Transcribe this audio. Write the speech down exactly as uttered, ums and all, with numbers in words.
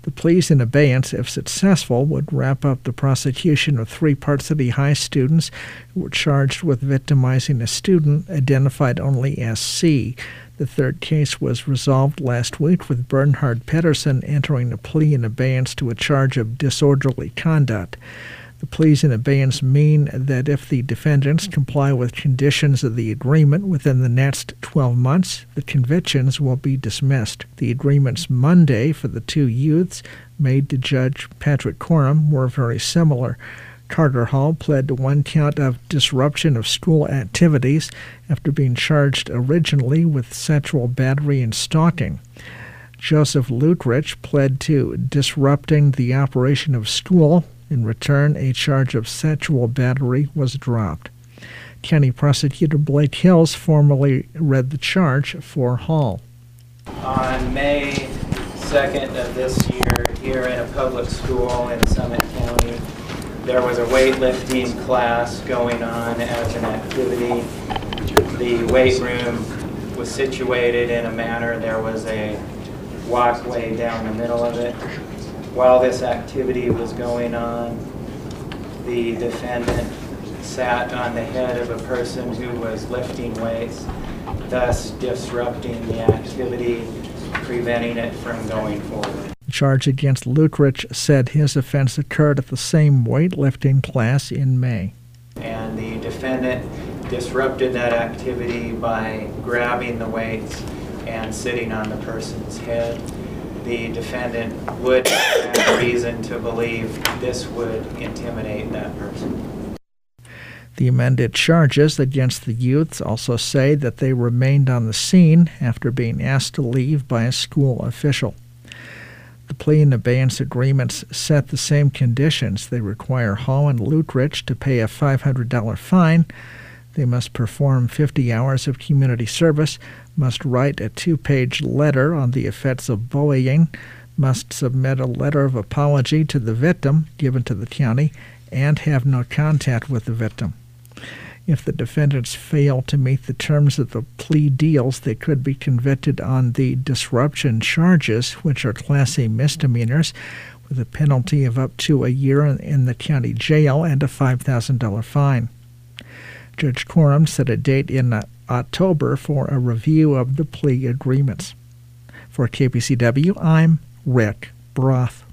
The pleas in abeyance, if successful, would wrap up the prosecution of three Park City High students who were charged with victimizing a student identified only as C. The third case was resolved last week with Bernhard Pedersen entering a plea in abeyance to a charge of disorderly conduct. The pleas in abeyance mean that if the defendants comply with conditions of the agreement within the next twelve months, the convictions will be dismissed. The agreements Monday for the two youths made to Judge Patrick Coram were very similar. Carter Hall pled to one count of disruption of school activities after being charged originally with sexual battery and stalking. Joseph Lutrich pled to disrupting the operation of school. In return, a charge of sexual battery was dropped. County Prosecutor Blake Hills formally read the charge for Hall. On May second of this year, here in a public school in Summit County, there was a weightlifting class going on as an activity. The weight room was situated in a manner, there was a walkway down the middle of it. While this activity was going on, the defendant sat on the head of a person who was lifting weights, thus disrupting the activity, preventing it from going forward. The charge against Lutrich said his offense occurred at the same weightlifting class in May. And the defendant disrupted that activity by grabbing the weights and sitting on the person's head. The defendant would have reason to believe this would intimidate that person. The amended charges against the youths also say that they remained on the scene after being asked to leave by a school official. The plea and abeyance agreements set the same conditions. They require Hall and Lutrich to pay a five hundred dollars fine. They must perform fifty hours of community service, must write a two-page letter on the effects of bullying, must submit a letter of apology to the victim given to the county, and have no contact with the victim. If the defendants fail to meet the terms of the plea deals, they could be convicted on the disruption charges, which are Class A misdemeanors, with a penalty of up to a year in the county jail and a five thousand dollars fine. Judge Coram set a date in October for a review of the plea agreements. For K P C W, I'm Rick Broth.